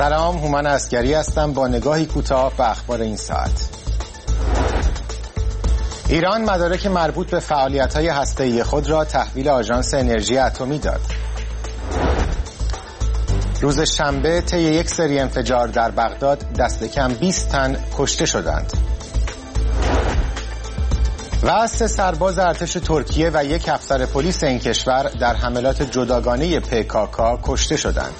سلام، هومن عسگری هستم با نگاهی کوتاه به اخبار این ساعت. ایران مدارک مربوط به فعالیت‌های هسته‌ای خود را تحویل آژانس انرژی اتمی داد. روز شنبه طی یک سری انفجار در بغداد دست کم 20 تن کشته شدند. و 3 سرباز ارتش ترکیه و 1 افسر پلیس این کشور در حملات جداگانه PKK کشته شدند.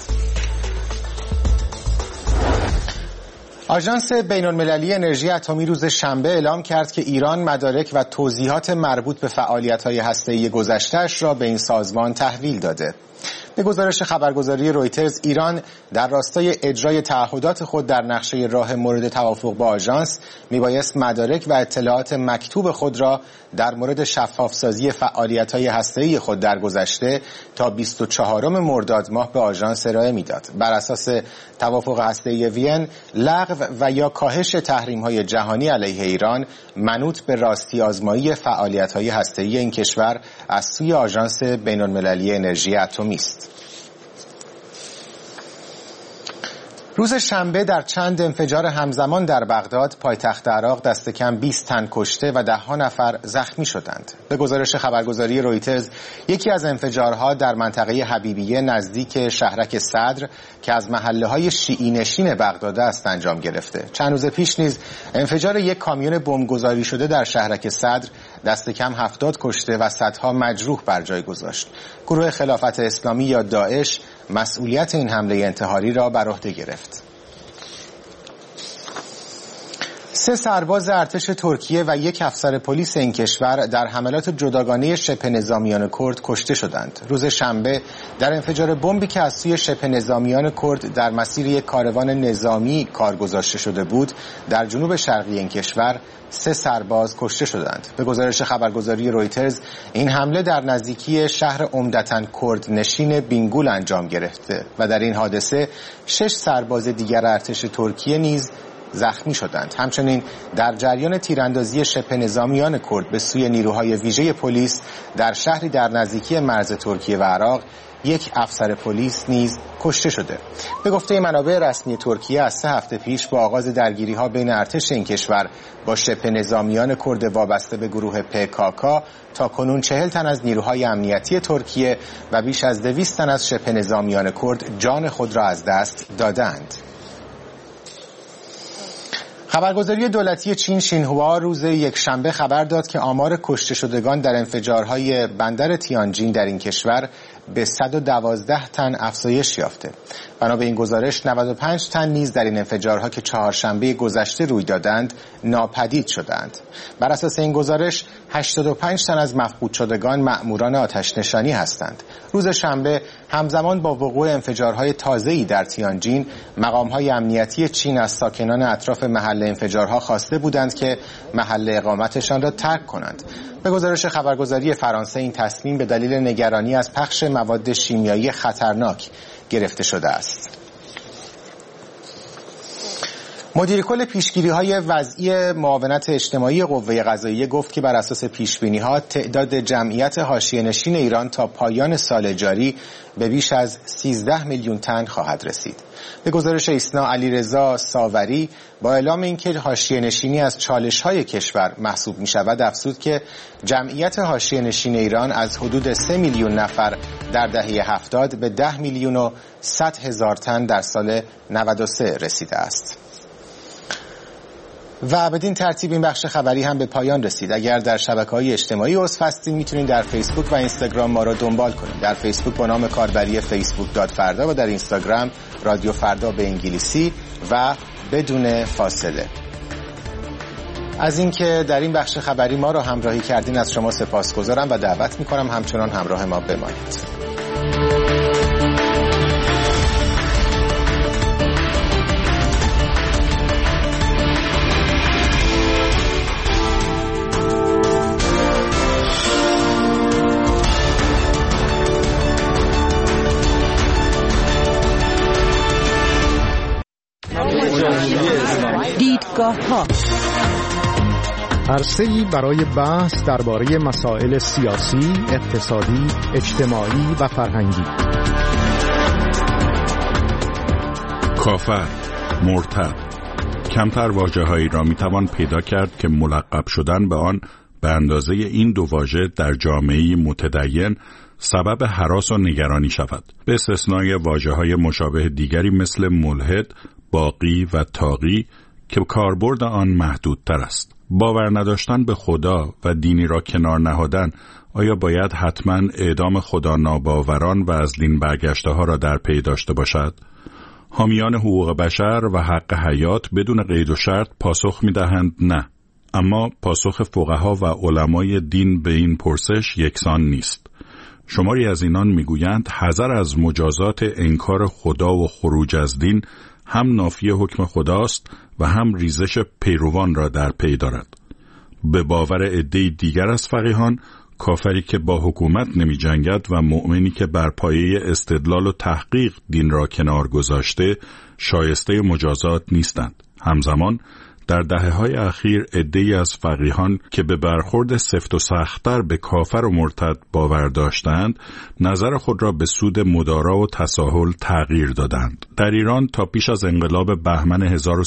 آژانس بین‌المللی انرژی اتمی روز شنبه اعلام کرد که ایران مدارک و توضیحات مربوط به فعالیت‌های هسته‌ای گذشته‌اش را به این سازمان تحویل داده. به گزارش خبرگزاری رویترز، ایران در راستای اجرای تعهدات خود در نقشه راه مورد توافق با آژانس میبایست مدارک و اطلاعات مکتوب خود را در مورد شفافسازی فعالیت‌های هسته‌ای خود در گذشته تا 24 مرداد ماه به آژانس ارائه میداد. بر اساس توافق هسته‌ای وین، لغو و یا کاهش تحریم‌های جهانی علیه ایران منوط به راستی آزمایی فعالیت‌های هسته‌ای این کشور از سوی آژانس بین‌المللی انرژی اتمی است. روز شنبه در چند انفجار همزمان در بغداد پایتخت عراق دست کم 20 تن کشته و 10 نفر زخمی شدند. به گزارش خبرگزاری رویترز، یکی از انفجارها در منطقه حبیبیه نزدیک شهرک صدر که از محله‌های شیعی نشین بغداد است انجام گرفته. چند روز پیش نیز انفجار یک کامیون بمبگذاری شده در شهرک صدر دست کم 70 کشته و صدها مجروح بر جای گذاشت. گروه خلافت اسلامی یا داعش مسئولیت این حمله انتحاری را بر عهده گرفت. 3 سرباز ارتش ترکیه و 1 افسر پلیس این کشور در حملات جداگانه شبه نظامیان کرد کشته شدند. روز شنبه در انفجار بمبی که از سوی شبه نظامیان کرد در مسیر یک کاروان نظامی کار گذاشته شده بود در جنوب شرقی این کشور 3 سرباز کشته شدند. به گزارش خبرگزاری رویترز، این حمله در نزدیکی شهر عمدتاً کرد نشین بینگول انجام گرفته و در این حادثه 6 سرباز دیگر ارتش ترکیه نیز زخمی شدند. همچنین در جریان تیراندازی شبه نظامیان کرد به سوی نیروهای ویژه پلیس در شهری در نزدیکی مرز ترکیه و عراق 1 افسر پلیس نیز کشته شده. به گفته منابع رسمی ترکیه، از 3 هفته پیش با آغاز درگیری‌ها بین ارتش این کشور با شبه نظامیان کرد وابسته به گروه PKK تا کنون 40 تن از نیروهای امنیتی ترکیه و بیش از 200 تن از شبه نظامیان کرد جان خود را از دست دادند. خبرگزاری دولتی چین شینهوا روز یکشنبه خبر داد که آمار کشته شدگان در انفجارهای بندر تیانجین در این کشور به 112 تن افزایش یافته. بنا به این گزارش 95 تن نیز در این انفجارها که چهارشنبه گذشته روی دادند ناپدید شدند. بر اساس این گزارش 85 تن از مفقود شدگان مأموران آتش نشانی هستند. روز شنبه همزمان با وقوع انفجارهای تازه‌ای در تیانجین، مقام‌های امنیتی چین از ساکنان اطراف محل انفجارها خواسته بودند که محل اقامتشان را ترک کنند. به گزارش خبرگزاری فرانسه، این تصمیم به دلیل نگرانی از پخش مواد شیمیایی خطرناک گرفته شده است. مدیر کل پیشگیری‌های وضعی معاونت اجتماعی قوه قضاییه گفت که بر اساس پیش‌بینی‌ها تعداد جمعیت حاشیه‌نشین ایران تا پایان سال جاری به بیش از 13 میلیون تن خواهد رسید. به گزارش ایسنا، علیرضا ساوری با اعلام اینکه حاشیه‌نشینی از چالش‌های کشور محسوب می‌شود افزود که جمعیت حاشیه‌نشین ایران از حدود 3 میلیون نفر در دهه 70 به 10 میلیون و 100 هزار تن در سال 93 رسیده است. و بدین ترتیب این بخش خبری هم به پایان رسید. اگر در شبکه‌های اجتماعی عضو هستید میتونید در فیسبوک و اینستاگرام ما را دنبال کنید. در فیسبوک با نام کاربری facebook.فردا و در اینستاگرام رادیو فردا به انگلیسی و بدون فاصله. از اینکه در این بخش خبری ما را همراهی کردین از شما سپاسگزارم و دعوت می‌کنم همچنان همراه ما بمانید. دیدگاه‌ها عرصه‌ای برای بحث درباره مسائل سیاسی، اقتصادی، اجتماعی و فرهنگی. کافر، مرتد، کمتر واژه‌هایی را میتوان پیدا کرد که ملقب شدن به آن به اندازه این دو واژه در جامعه متدین سبب هراس و نگرانی شود، به استثنای واژه‌های مشابه دیگری مثل ملحد، باغی و طاغی که کاربرد آن محدودتر است. باور نداشتن به خدا و دینی را کنار نهادن آیا باید حتما اعدام خدا ناباوران و از دین برگشته ها را در پی داشته باشد؟ حامیان حقوق بشر و حق حیات بدون قید و شرط پاسخ می‌دهند نه. اما پاسخ فقها و علمای دین به این پرسش یکسان نیست. شماری از اینان میگویند حذر از مجازات انکار خدا و خروج از دین هم نافی حکم خداست و هم ریزش پیروان را در پی دارد. به باور عده‌ای دیگر از فقیهان، کافری که با حکومت نمی جنگد و مؤمنی که بر پایه استدلال و تحقیق دین را کنار گذاشته شایسته مجازات نیستند. همزمان در دهه‌های اخیر عده‌ای از فقیهان که به برخورد سفت و سخت‌تر به کافر و مرتد باور داشتند، نظر خود را به سود مدارا و تساهل تغییر دادند. در ایران تا پیش از انقلاب بهمن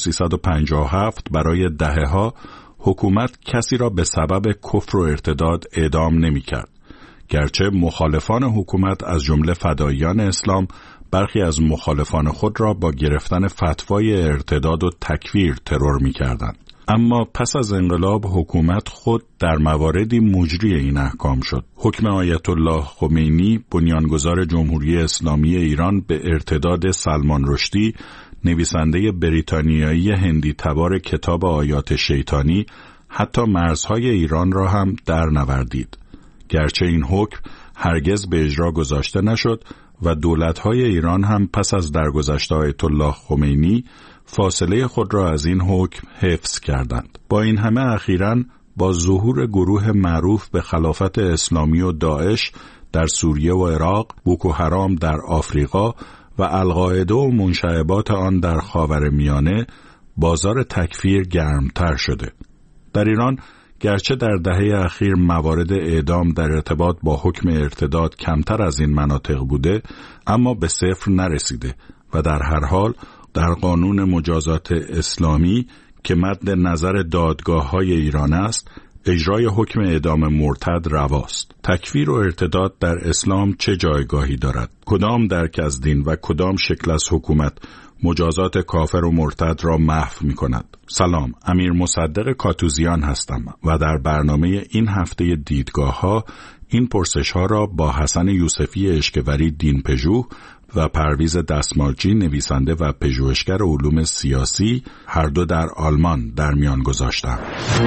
1357 برای دهه‌ها حکومت کسی را به سبب کفر و ارتداد اعدام نمی‌کرد. گرچه مخالفان حکومت از جمله فداییان اسلام برخی از مخالفان خود را با گرفتن فتوای ارتداد و تکفیر ترور می‌کردند. اما پس از انقلاب حکومت خود در مواردی مجری این احکام شد. حکم آیت الله خمینی، بنیانگذار جمهوری اسلامی ایران، به ارتداد سلمان رشدی، نویسنده بریتانیایی هندی تبار کتاب آیات شیطانی، حتی مرزهای ایران را هم در نوردید. گرچه این حکم هرگز به اجرا گذاشته نشد و دولت‌های ایران هم پس از درگذشت آیت الله خمینی فاصله خود را از این حکم حفظ کردند. با این همه اخیراً با ظهور گروه معروف به خلافت اسلامی و داعش در سوریه و عراق، بوکو حرام در آفریقا و القاعده و منشعبات آن در خاورمیانه، بازار تکفیر گرمتر شده. در ایران گرچه در دهه اخیر موارد اعدام در ارتباط با حکم ارتداد کمتر از این مناطق بوده، اما به صفر نرسیده و در هر حال در قانون مجازات اسلامی که مد نظر دادگاه‌های ایران است، اجرای حکم اعدام مرتد رواست. تکفیر و ارتداد در اسلام چه جایگاهی دارد؟ کدام درک از دین و کدام شکل از حکومت مجازات کافر و مرتد را محو می کند؟ سلام، امیر مصدق کاتوزیان هستم و در برنامه این هفته دیدگاه ها این پرسش ها را با حسن یوسفی اشکوری دین پژوه و پرویز دستمالچی نویسنده و پژوهشگر علوم سیاسی هر دو در آلمان در میان گذاشتم.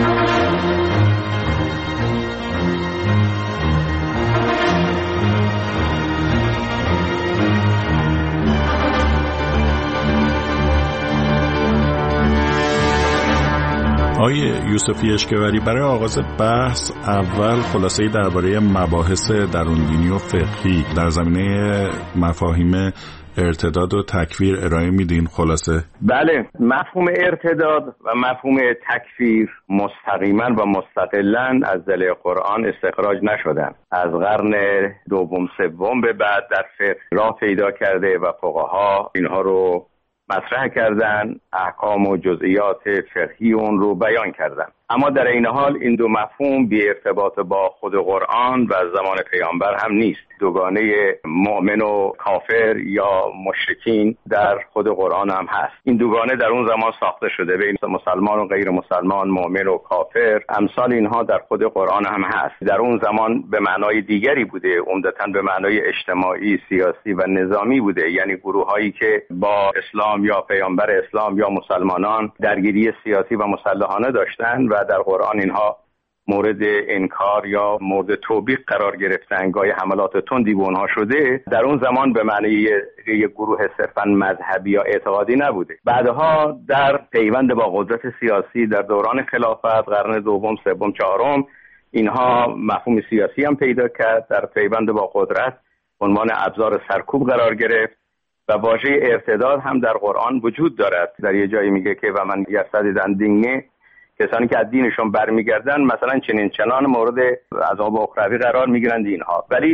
آقای یوسفی اشکوری، برای آغاز بحث اول خلاصه‌ای درباره مباحث درون‌دینی و فقهی در زمینه مفاهیم ارتداد و تکفیر ارائه میدین. خلاصه بله، مفهوم ارتداد و مفهوم تکفیر مستقیما و مستقلاً از ضلع قرآن استخراج نشدن. از قرن دوم سوم به بعد در فقه راه پیدا کرده و فقها اینها رو مطرح کردن، احکام و جزئیات فقهی اون رو بیان کردن. اما در این حال این دو مفهوم بی ارتباط با خود قرآن و زمان پیامبر هم نیست. دوگانه مؤمن و کافر یا مشرکین در خود قرآن هم هست. این دوگانه در اون زمان ساخته شده، بین مسلمان و غیر مسلمان، مؤمن و کافر، امثال اینها در خود قرآن هم هست. در اون زمان به معنای دیگری بوده، عمدتاً به معنای اجتماعی، سیاسی و نظامی بوده، یعنی گروهایی که با اسلام یا پیامبر اسلام یا مسلمانان درگیری سیاسی و مسلحانه داشتن و در قرآن اینها مورد انکار یا مورد توبیخ قرار گرفتن، گاه حملات تندی به اونها شده. در اون زمان به معنی یک گروه صرفاً مذهبی یا اعتقادی نبوده. بعدها در پیوند با قدرت سیاسی در دوران خلافت قرن دوم سوم چهارم اینها مفهوم سیاسی هم پیدا کرد، در پیوند با قدرت عنوان ابزار سرکوب قرار گرفت و واژه ارتداد هم در قرآن وجود دارد. در یه جایی میگه که و من یرتدن دینه، کسانی که از دینشون برمیگردن مثلا چنین چنان مورد عذاب اخروی قرار میگیرند اینها. ولی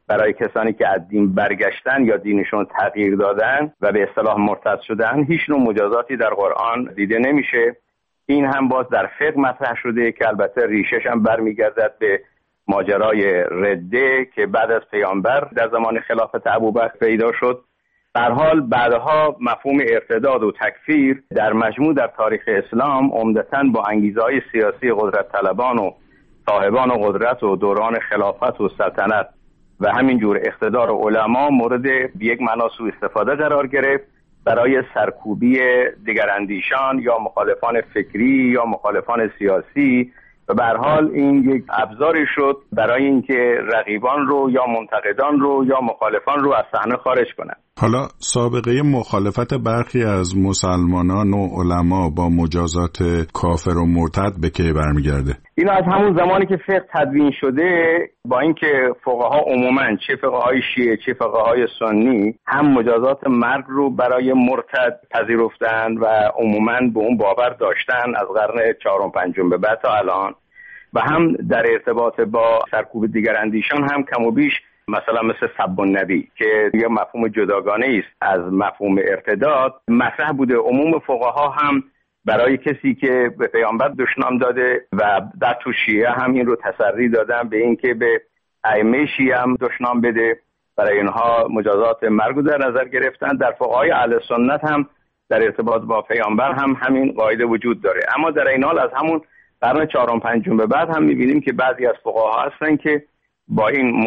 برای کسانی که از دین برگشتن یا دینشون تغییر دادن و به اصطلاح مرتد شدن هیچ نوع مجازاتی در قرآن دیده نمیشه. این هم باز در فقه مطرح شده که البته ریشش هم برمیگردد به ماجرای رده که بعد از پیامبر در زمان خلافت ابوبکر پیدا شد. در حال بعدها مفهوم ارتداد و تکفیر در مجموع در تاریخ اسلام عمدتاً با انگیزه‌های سیاسی قدرت طلبان و صاحبان قدرت و دوران خلافت و سلطنت و همینجور اقتدار علما مورد یک معنا سوء استفاده قرار گرفت برای سرکوبی دیگراندیشان یا مخالفان فکری یا مخالفان سیاسی و به هر حال این یک ابزاری شد برای اینکه رقیبان رو یا منتقدان رو یا مخالفان رو از صحنه خارج کنند. حالا سابقه مخالفت برخی از مسلمانان و علما با مجازات کافر و مرتد به کی برمیگرده؟ این از همون زمانی که فقه تدوین شده، با اینکه فقها عموماً چه فقهای شیعه چه فقهای سنی هم مجازات مرگ رو برای مرتد پذیرفتن و عموماً به اون باور داشتن از قرن 4 و 5 به بعد تا الان، و هم در ارتباط با سرکوب دیگراندیشان هم کم و بیش مثلا مثل سب النبی که یه مفهوم جداگانه است از مفهوم ارتداد مطرح بوده. عموم فقها هم برای کسی که به پیامبر دشنام داده و در تو شیعه هم این رو تسری دادن به این که به ائمه شیعه هم دشنام بده، برای اینها مجازات مرگ در نظر گرفتن. در فقهای اهل سنت هم در ارتباط با پیامبر هم همین قاعده وجود داره. اما در این حال از همون قرن 4 و 5 به بعد هم می‌بینیم که بعضی از فقها هستن که با این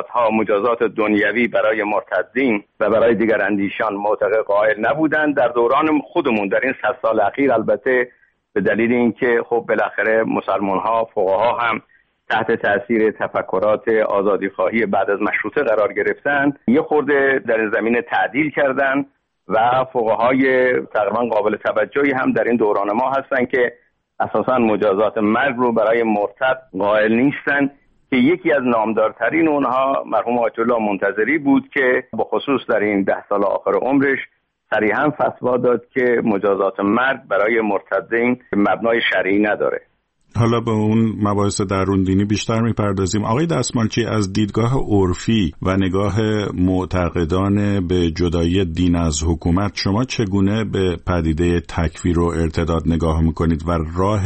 مجازات دنیوی برای مرتدین و برای دیگر اندیشان معتقد قائل نبودن. در دوران خودمون در این 100 سال اخیر البته به دلیل اینکه خب بالاخره مسلمان‌ها فقها هم تحت تاثیر تفکرات آزادیخواهی بعد از مشروطه قرار گرفتن، یه خورده در این زمینه تعدیل کردن و فقهای تقریبا قابل توجهی هم در این دوران ما هستن که اساساً مجازات مرگ رو برای مرتد قائل نیستن، که یکی از نامدارترین اونها مرحوم آیت الله منتظری بود که به خصوص در این 10 سال آخر عمرش صریحاً فتوا داد که مجازات مرگ برای مرتدین مبنای شرعی نداره. حالا به اون مباحث درون دینی بیشتر میپردازیم. آقای دستمالچی، از دیدگاه عرفی و نگاه معتقدان به جدایی دین از حکومت شما چگونه به پدیده تکفیر و ارتداد نگاه میکنید و راه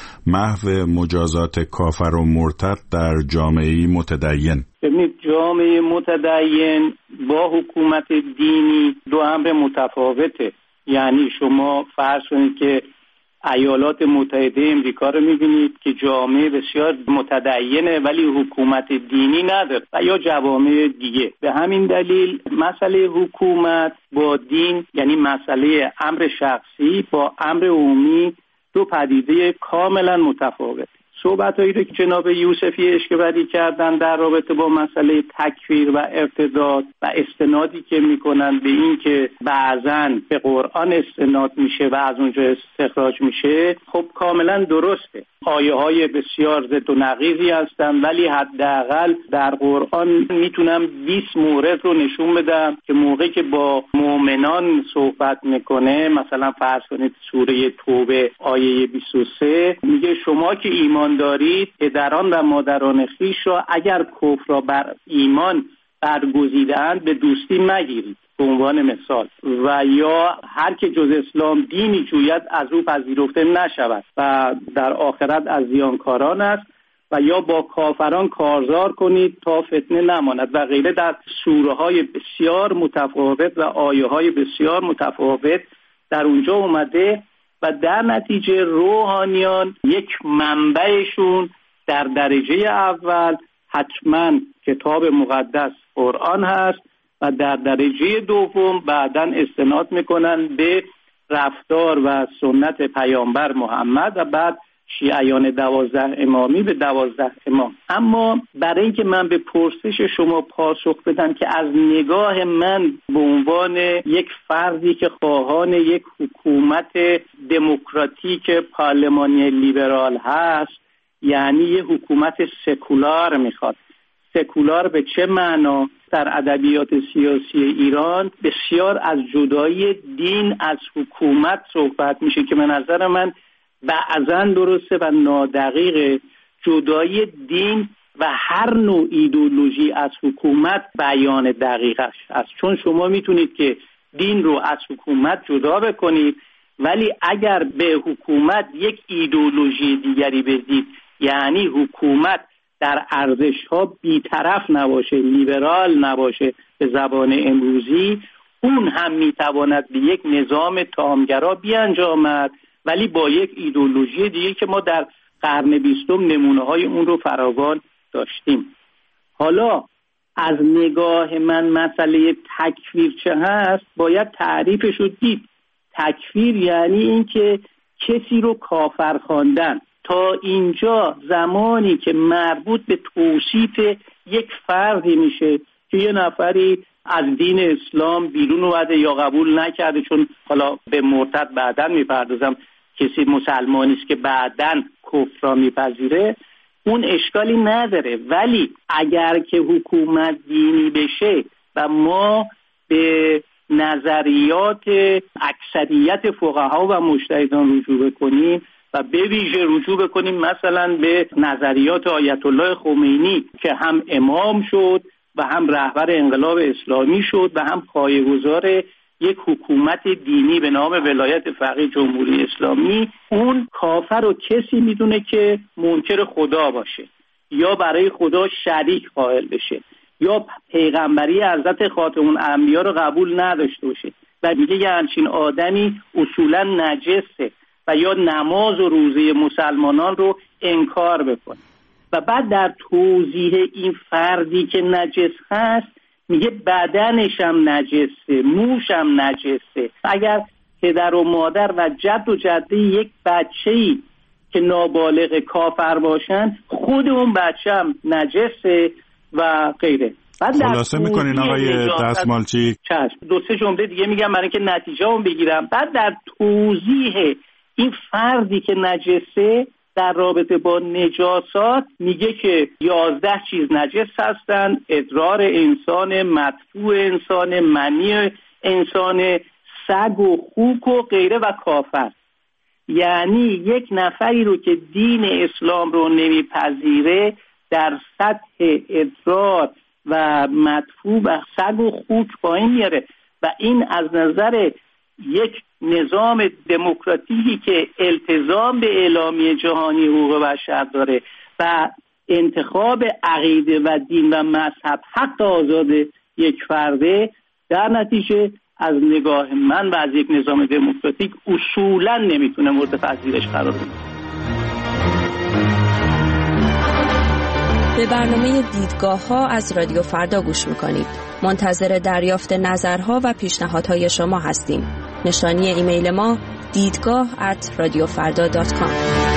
محو مجازات کافر و مرتد در جامعه متدین؟ ببینید، جامعه متدین با حکومت دینی دو امر متفاوته. یعنی شما فرض کنید که ایالات متحده امریکا رو می‌بینید که جامعه بسیار متدینه ولی حکومت دینی نداره، و یا جوامع دیگه. به همین دلیل مسئله حکومت با دین، یعنی مسئله امر شخصی با امر عمومی، دو پدیده کاملا متفاوت. صحبتایی رو که جناب یوسفی اشکبری کردن در رابطه با مسئله تکفیر و ارتداد و استنادی که میکنن به این که بعضن به قرآن استناد میشه و از اونجا استخراج میشه، خب کاملا درسته. آیه های بسیار ضد و نقیضی هستن، ولی حداقل در قرآن میتونم 20 مورد رو نشون بدم که موقعی که با مؤمنان صحبت میکنه، مثلا فرض کنید سوره توبه آیه 23 میگه شما که ایمان دارید پدران و مادران خویش را اگر کفر را بر ایمان برگزیده‌اند به دوستی مگیرید، به عنوان مثال. و یا هر که جز اسلام دینی جوید از او پذیرفته نشود و در آخرت از زیانکاران است، و یا با کافران کارزار کنید تا فتنه نماند و غیره. در سوره های بسیار متفاوت و آیه های بسیار متفاوت در اونجا اومده، و در نتیجه روحانیان یک منبعشون در درجه اول حتما کتاب مقدس قرآن هست و در درجه دوم بعداً استناد میکنن به رفتار و سنت پیامبر محمد و بعد شیعیان 12 امامی به 12 امام. اما برای اینکه من به پرسش شما پاسخ بدم که از نگاه من به عنوان یک فردی که خواهان یک حکومت دموکراتیک پارلمانی لیبرال هست، یعنی یک حکومت سکولار میخواد. سکولار به چه معنا؟ در ادبیات سیاسی ایران بسیار از جدایی دین از حکومت صحبت میشه که به نظر من بعضن درسته و نادقیقه. جدایی دین و هر نوع ایدئولوژی از حکومت بیان دقیقش است. چون شما میتونید که دین رو از حکومت جدا بکنید، ولی اگر به حکومت یک ایدئولوژی دیگری بدید، یعنی حکومت در ارزش‌ها بی‌طرف نباشه، لیبرال نباشه به زبان امروزی، اون هم میتواند به یک نظام تامگرا بیانجامد، ولی با یک ایدئولوژی دیگه که ما در قرن 20 نمونه‌های اون رو فراوان داشتیم. حالا از نگاه من مسئله تکفیر چه هست باید تعریفش رو دید. تکفیر یعنی این که کسی رو کافر خواندن. تا اینجا زمانی که مربوط به توصیف یک فردی میشه که یه نفری از دین اسلام بیرون اومده یا قبول نکرده، چون حالا به مرتد بعداً میپردازم، کسی مسلمانی است که بعداً کفر را میپذیره، اون اشکالی نداره. ولی اگر که حکومت دینی بشه و ما به نظریات اکثریت فقها و مجتهدان رجوع بکنیم و به ویژه رجوع بکنیم مثلا به نظریات آیت الله خمینی که هم امام شد و هم رهبر انقلاب اسلامی شد و هم پایه‌گذار یک حکومت دینی به نام ولایت فقیه جمهوری اسلامی، اون کافر رو کسی میدونه که منکر خدا باشه یا برای خدا شریک قائل بشه یا پیغمبری حضرت خاتم الانبیا رو قبول نداشته باشه و میگه یه همچین آدمی اصولا نجسه و یا نماز و روزه مسلمانان رو انکار بکنه. و بعد در توضیح این فردی که نجس هست میگه بدنش هم نجسه، موش هم نجسه. اگر پدر و مادر و جد و جده یک بچه‌ای که نابالغ کافر باشن، خود اون بچه هم نجسه و غیره. خلاصه میکنین آقای دستمالچی؟ چشم. 2-3 جمله دیگه میگم برای اینکه نتیجه اون بگیرم. بعد در توضیح این فردی که نجسه در رابطه با نجاسات میگه که 11 چیز نجس هستن: ادرار انسان، مدفوع انسان، منی انسان، سگ و خوک و غیره و کافر. یعنی یک نفری رو که دین اسلام رو نمیپذیره در سطح ادرار و مدفوع و سگ و خوک پایین میاره و این از نظر یک نظام دموکراتیکی که التزام به اعلامیه جهانی حقوق بشر داره و انتخاب عقیده و دین و مذهب حق آزاد یک فرده، در نتیجه از نگاه من و از یک نظام دموکراتیک اصولا نمیتونه مورد پذیرش قرار بگیره. به برنامه دیدگاه‌ها از رادیو فردا گوش میکنید. منتظر دریافت نظرها و پیشنهادهای شما هستیم. نشانی ایمیل ما دیدگاه@radiofarda.com.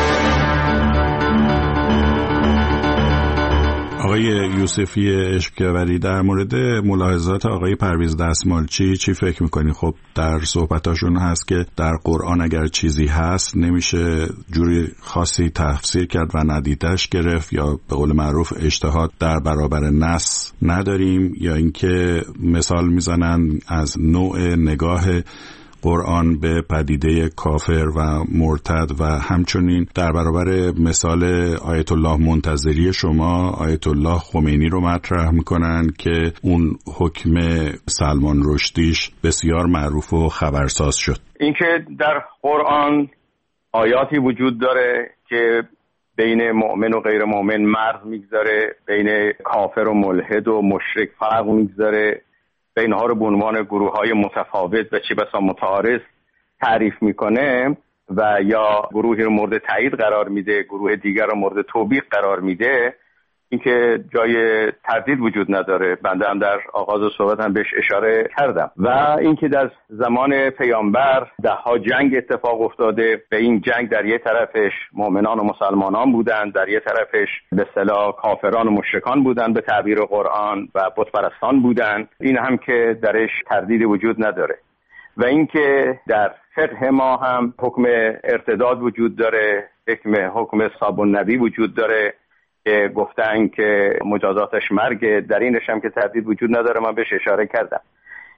آقای یوسفی اشکوری، در مورد ملاحظات آقای پرویز دستمالچی چی فکر میکنی؟ خب در صحبتاشون هست که در قرآن اگر چیزی هست نمیشه جوری خاصی تفسیر کرد و ندیدش گرفت، یا به قول معروف اجتهاد در برابر نص نداریم، یا اینکه مثال میزنن از نوع نگاه قرآن به پدیده کافر و مرتد و همچنین در برابر مثال آیت الله منتظری شما آیت الله خمینی رو مطرح میکنن که اون حکم سلمان رشدیش بسیار معروف و خبرساز شد. اینکه در قرآن آیاتی وجود داره که بین مؤمن و غیر مؤمن مرز میگذاره، بین کافر و ملحد و مشرک فرق میگذاره، اینها رو به عنوان گروه‌های متفاوت و چه بسا متعارض تعریف میکنه و یا گروهی رو مورد تایید قرار میده، گروه دیگر رو مورد توبیخ قرار میده، اینکه جای تردید وجود نداره. بنده هم در آغاز صحبت هم بهش اشاره کردم. و اینکه در زمان پیامبر ده‌ها جنگ اتفاق افتاده، به این جنگ در یک طرفش مؤمنان و مسلمانان بودند، در یک طرفش به اصطلاح کافران و مشرکان بودند به تعبیر قرآن و بت پرستان بودند. این هم که درش تردیدی وجود نداره. و اینکه در فقه ما هم حکم ارتداد وجود داره، حکم صابون نبی وجود داره که گفتن که مجازاتش مرگ، در اینش هم که تردید وجود نداره. من بهش اشاره کردم.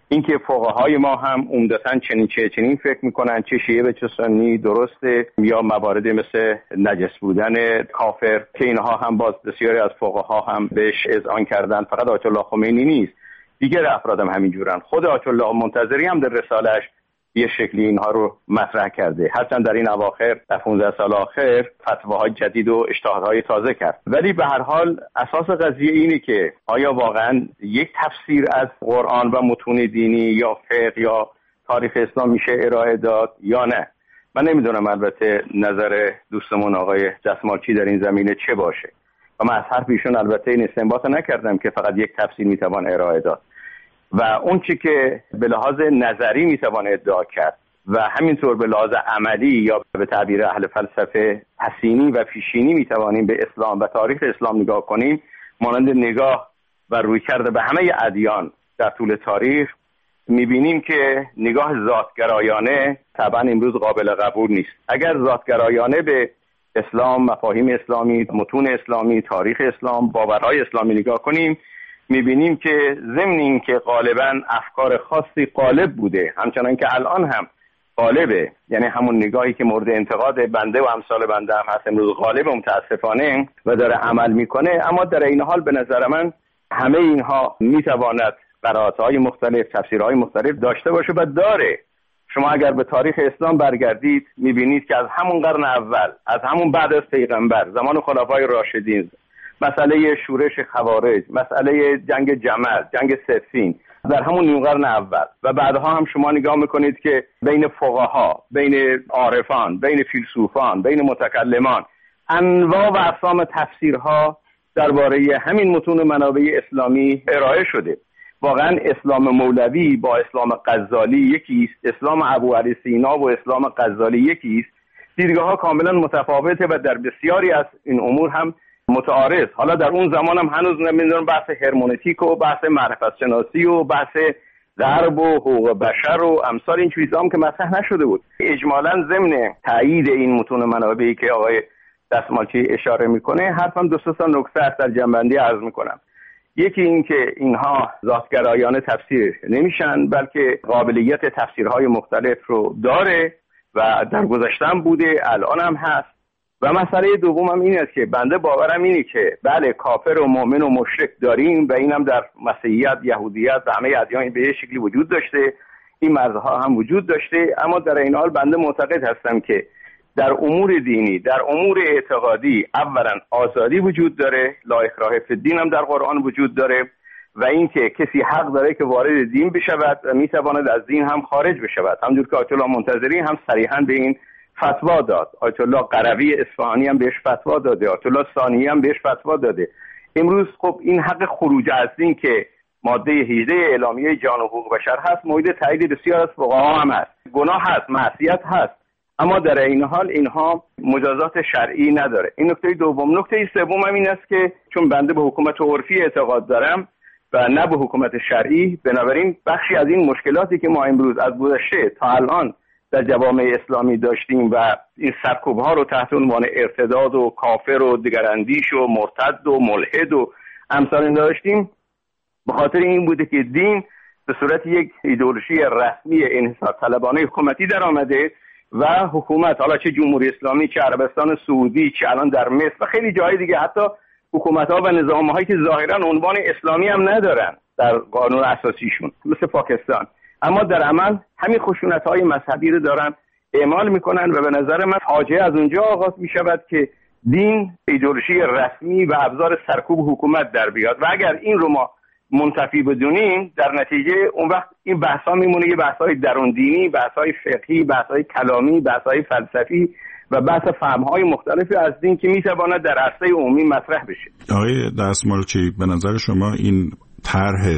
اینکه فقهای ما هم عمدتاً چنین فکر میکنن، چه شیعه و چه سنی درسته، یا مواردی مثل نجس بودن کافر که اینها هم باز بسیاری از فقها هم بهش اذعان کردن. فقط آیت الله خمینی نیست، دیگر افراد هم همینجورن. خود آیت الله منتظری هم در رساله‌اش یه شکلی اینها رو مطرح کرده، هرچند در این اواخر در 15 سال آخر فتواهای جدید و اجتهادهای تازه کرد. ولی به هر حال اساس قضیه اینه که آیا واقعا یک تفسیر از قرآن و متون دینی یا فقه یا تاریخ اسلام میشه ارائه داد یا نه. من نمیدونم البته نظر دوستمون آقای دستمالچی در این زمینه چه باشه و من از حرف ایشون البته این استنباط نکردم که فقط یک تفسیر میتوان ارائه داد و اون چی که به لحاظ نظری میتوان ادعا کرد و همینطور به لحاظ عملی یا به تعبیر اهل فلسفه حسینی و پیشینی میتوانیم به اسلام و تاریخ اسلام نگاه کنیم، مانند نگاه و رویکرد به همه ادیان در طول تاریخ، میبینیم که نگاه ذاتگرایانه طبعا امروز قابل قبول نیست. اگر ذاتگرایانه به اسلام، مفاهیم اسلامی، متون اسلامی، تاریخ اسلام، باورهای اسلامی نگاه کنیم، میبینیم که ضمن این که غالبا افکار خاصی غالب بوده، همچنان که الان هم غالبه، یعنی همون نگاهی که مورد انتقاد بنده و امثال بنده هم هست امروز غالب متاسفانه و داره عمل میکنه، اما در این حال به نظر من همه اینها میتواند قرائت‌های مختلف، تفسیرهای مختلف داشته باشه و داره. شما اگر به تاریخ اسلام برگردید میبینید که از همون قرن اول، از همون بعد از پیغمبر، زمان خلفای راشدین، مسئله شورش خوارج، مسئله جنگ جمل، جنگ صفین در همون نیمه قرن اول و بعدها هم شما نگاه میکنید که بین فقها، بین عارفان، بین فیلسوفان، بین متکلمان انواع و اقسام تفسیرها درباره همین متون منابع اسلامی ارائه شده. واقعا اسلام مولوی با اسلام غزالی یکی است، اسلام ابو علی سینا و اسلام غزالی یکی است. دیدگاه‌ها کاملا متفاوته و در بسیاری از این امور هم متعارض. حالا در اون زمان هم هنوز نمیدونم بحث هرمونتیک و بحث معرفت شناسی و بحث غرب و حقوق بشر و امثال این چیزا هم که مطرح نشده بود. اجمالاً ضمن تایید این متون منابعی که آقای دستمالچی اشاره میکنه، حرفم دو سه تا نکته است در جنبندی عرض میکنم. یکی این که اینها ذاتگرایانه تفسیر نمیشن، بلکه قابلیت تفسیرهای مختلف رو داره و در گذشته‌ام بوده، الان هم هست. و مسئله دومم این است که بنده باورم اینه که بله کافر و مؤمن و مشرک داریم و اینم در مسیحیت، یهودیت و همه ادیان به شکلی وجود داشته، این مرزها هم وجود داشته، اما در این حال بنده معتقد هستم که در امور دینی، در امور اعتقادی اولا آزادی وجود داره، لا اکراه فی الدین هم در قرآن وجود داره و اینکه کسی حق داره که وارد دین بشود و میتواند از دین هم خارج بشود. همونجور که آیت الله منتظری هم صریحا به این فتوا داد، آیت الله قروی اصفهانی هم بهش فتوا داده، آیت الله ثانی هم بهش فتوا داده. امروز خب این حق خروج از دین که ماده 18 اعلامیه جان و حقوق بشر هست مورد تایید بسیار از فقها هم هست. گناه هست، معصیت هست، اما در این حال اینها مجازات شرعی نداره. این نکته دوم. نکته سوم هم این است که چون بنده به حکومت عرفی اعتقاد دارم و نه به حکومت شرعی، بنابراین بخشی از این مشکلاتی که ما امروز از گذشته تا الان در جوامع اسلامی داشتیم و این سرکوب‌ها رو تحت عنوان ارتداد و کافر و دگراندیش و مرتد و ملحد و امثال داشتیم، به خاطر این بوده که دین به صورت یک ایدئولوژی رسمی انحصار طلبانه حکومتی در آمده و حکومت، حالا چه جمهوری اسلامی، چه عربستان سعودی، چه الان در مصر و خیلی جای دیگه، حتی حکومت‌ها و نظام‌هایی که ظاهراً عنوان اسلامی هم ندارن در قانون اساسیشون، مثل پاکستان، اما در عمل همین خشونت‌های مذهبی رو دارن اعمال میکنن و به نظر من فاجعه از اونجا آغاز میشود که دین ایدئولوژی رسمی و ابزار سرکوب حکومت در بیاد و اگر این رو ما منتفی بدونیم، در نتیجه اون وقت این بحث‌ها میمونه یه بحث‌های درون دینی، بحث‌های فقهی، بحث‌های کلامی، بحث‌های فلسفی و بحث فهم‌های مختلفی از دین که میتواند در عرصه عمومی مطرح بشه. آقای دستمالچی، به نظر شما این طرح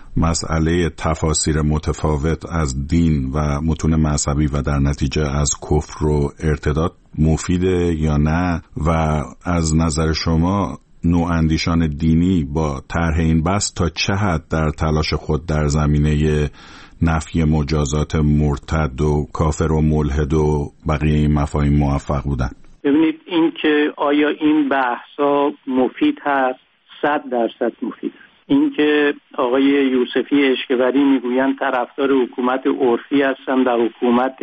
مسئله تفاسیر متفاوت از دین و متون مذهبی و در نتیجه از کفر و ارتداد مفیده یا نه؟ و از نظر شما نواندیشان دینی با طرح این بحث تا چه حد در تلاش خود در زمینه نفی مجازات مرتد و کافر و ملحد و بقیه این مفاهیم موفق بودن؟ ببینید این که آیا این بحثا مفید هست، 100% مفید هست. اینکه آقای یوسفی اشکبری میگویند طرفدار حکومت عرفی هستن و حکومت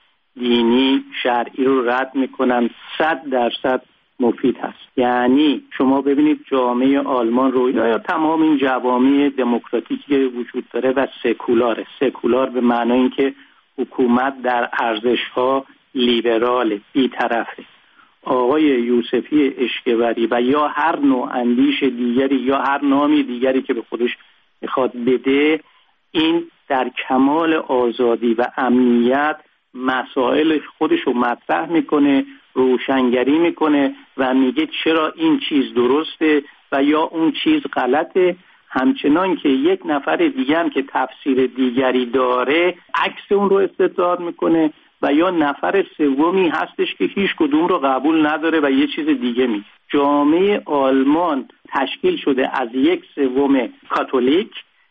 دینی شرعی رو رد میکنن 100% مفید هست. یعنی شما ببینید جامعه آلمان رو یا تمام این جوامع دموکراتیکی که وجود داره و سکولار به معنای اینکه حکومت در ارزش‌ها لیبرال بی‌طرفه. آقای یوسفی اشکبری و یا هر نوع اندیش دیگری یا هر نامی دیگری که به خودش میخواد بده، این در کمال آزادی و امنیت مسائل خودش رو مطرح میکنه، روشنگری میکنه و میگه چرا این چیز درسته و یا اون چیز غلطه. همچنان که یک نفر دیگه هم که تفسیر دیگری داره عکس اون رو استدلال میکنه و یا نفر سومی هستش که هیچ کدوم رو قبول نداره و یه چیز دیگه میگه. جامعه آلمان تشکیل شده از 1/3 کاتولیک،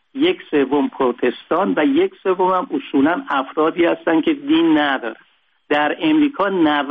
1/3 پروتستان و 1/3 هم اصولا افرادی هستن که دین ندارن. در امریکا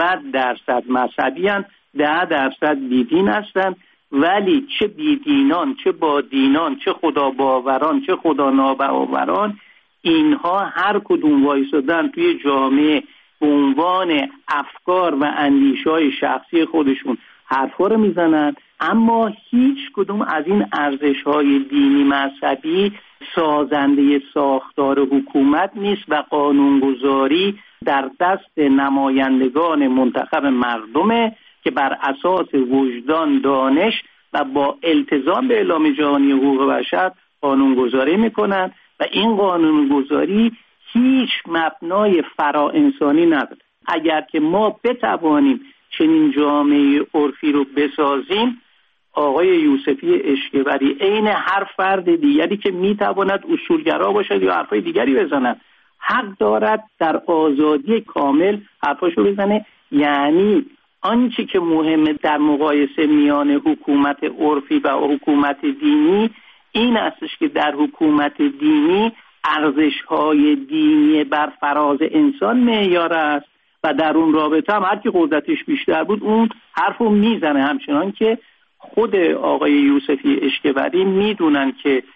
90% مذهبی هستن، 10% بیدین هستن، ولی چه بیدینان، چه با دینان، چه خدا باوران، چه خدا ناباوران، اینها هر کدوم وایسادن توی جامعه به عنوان افکار و اندیشه‌های شخصی خودشون حرفا رو میزنن، اما هیچ کدوم از این ارزش‌های دینی مذهبی سازنده ساختار حکومت نیست و قانونگذاری در دست نمایندگان منتخب مردمه که بر اساس وجدان، دانش و با التزام به اعلام جهانی حقوق بشر قانونگذاری میکنن و این قانونگذاری هیچ مبنای فرا-انسانی نداره. اگر که ما بتوانیم چنین جامعه عرفی رو بسازیم، آقای یوسفی اشکبری عین هر فرد دیگری که میتواند اصولگرا باشد یا حرفای دیگری بزند، حق دارد در آزادی کامل حرفاشو بزنه. یعنی آنچه که مهمه در مقایسه میان حکومت عرفی و حکومت دینی این استش که در حکومت دینی ارزش‌های دینی بر فراز انسان معیار است و در اون رابطه هم هر کی قدرتش بیشتر بود اون حرفو میزنه. همچنان که خود آقای یوسفی اشکبری میدونن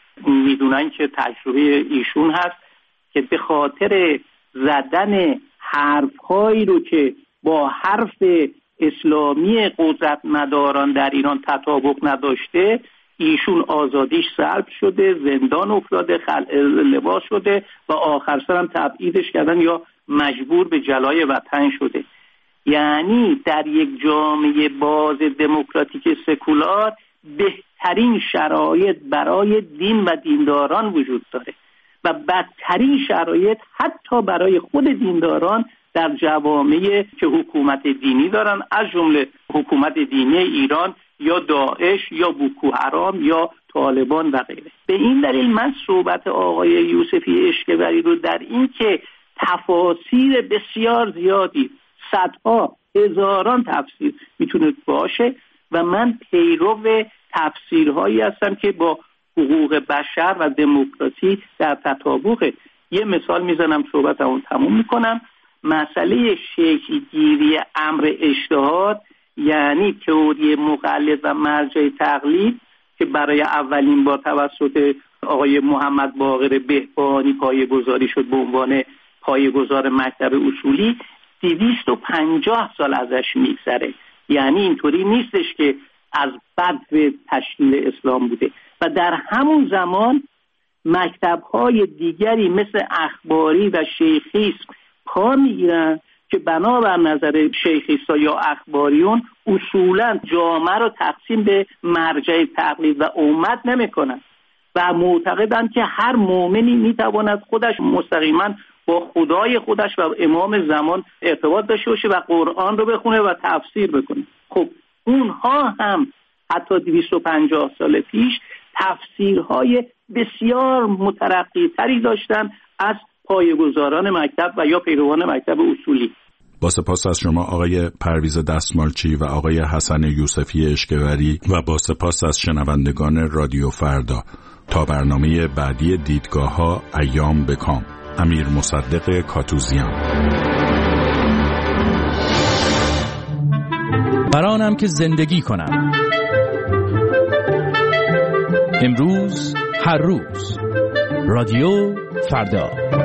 که تجربه ایشون هست که به خاطر زدن حرف‌هایی رو که با حرف اسلامی قدرتمداران در ایران تطابق نداشته، ایشون آزادیش سلب شده، زندان افتاده، خلع لباس شده و آخر سر هم تبعیدش کردن یا مجبور به جلای وطن شده. یعنی در یک جامعه باز دموکراتیک سکولار بهترین شرایط برای دین و دینداران وجود داره و بدترین شرایط حتی برای خود دینداران در جوامعی که حکومت دینی دارن، از جمله حکومت دینی ایران یا داعش یا بوکو حرام یا طالبان و غیره. به این دلیل من صحبت آقای یوسفی اشکبری رو در این که تفاسیر بسیار زیادی، صدها هزاران تفسیر میتونه باشه و من پیرو تفسیرهایی هستم که با حقوق بشر و دموکراسی در تطابقه. یه مثال میزنم صحبتمو تموم میکنم. مسئله شکل‌گیری امر اجتهاد، یعنی تئوری مقلد و مرجع تقلید که برای اولین بار توسط آقای محمد باقر بهبانی پایه‌گذاری شد به عنوان پایه‌گذار مکتب اصولی، 250 سال ازش میگذره. یعنی اینطوری نیستش که از بدو تشکیل اسلام بوده و در همون زمان مکتب‌های دیگری مثل اخباری و شیخیسم پا میگیرن که بنابر نظر شیخیستا یا اخباریون اصولا جامعه رو تقسیم به مرجع تقلید و امت نمیکنن و معتقدن که هر مؤمنی میتواند خودش مستقیما با خدای خودش و امام زمان ارتباط داشته باشه و قرآن رو بخونه و تفسیر بکنه. خب اونها هم حتی 250 سال پیش تفسیرهای بسیار مترقی تری داشتن از پایه‌گذاران مکتب و یا پیروان مکتب اصولی. با سپاس از شما آقای پرویز دستمالچی و آقای حسن یوسفی اشکبری و با سپاس از شنوندگان رادیو فردا. تا برنامه بعدی دیدگاه‌ها، ایام بکام. امیر مصدق کاتوزیان. برانم که زندگی کنم. امروز هر روز. رادیو فردا.